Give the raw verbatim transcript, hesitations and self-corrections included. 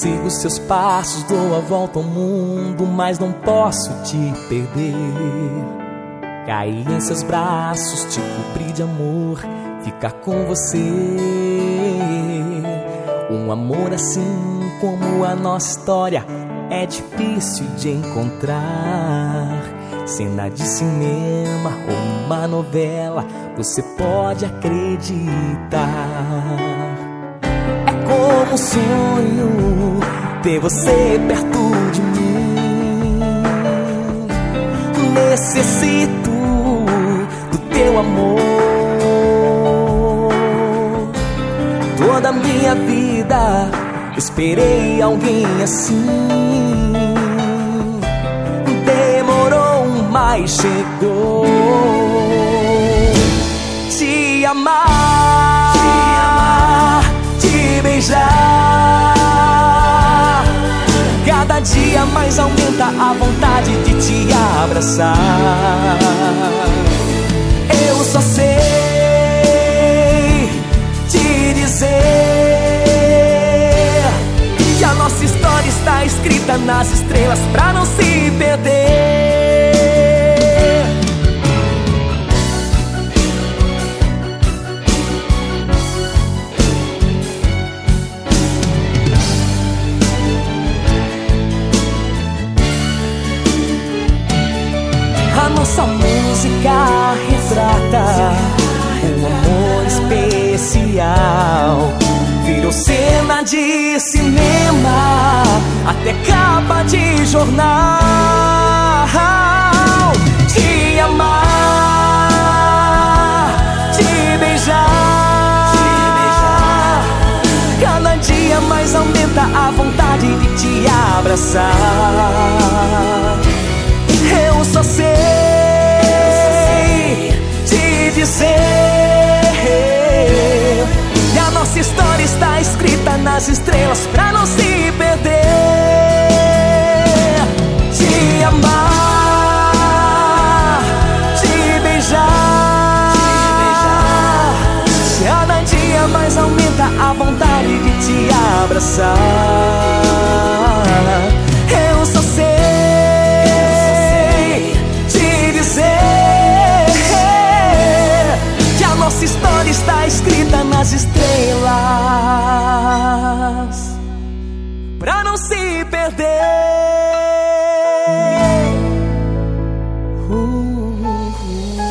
sigo seus passos, dou a volta ao mundo, mas não posso te perder. Cair em seus braços, te cobrir de amor, ficar com você. Um amor assim como a nossa história é difícil de encontrar. Cena de cinema ou uma novela, você pode acreditar. É como um sonho ter você perto de mim. Necessito do teu amor. Toda a minha vida esperei alguém assim. Demorou, mas chegou. Te amar, te amar, te beijar. Cada dia mais aumenta a vontade de te abraçar. Eu só sei te dizer que a nossa história está escrita nas estrelas pra não se perder. A nossa música retrata um amor especial. Virou cena de cinema, até capa de jornal. Te amar, te beijar. Cada dia mais aumenta a vontade de te abraçar. Eu só sei te dizer que a nossa história está escrita nas estrelas pra não se perder. Te amar, te beijar. Cada dia mais aumenta a vontade de te abraçar. Eu só sei que a nossa história está escrita nas estrelas pra não se perder. uh, uh, uh.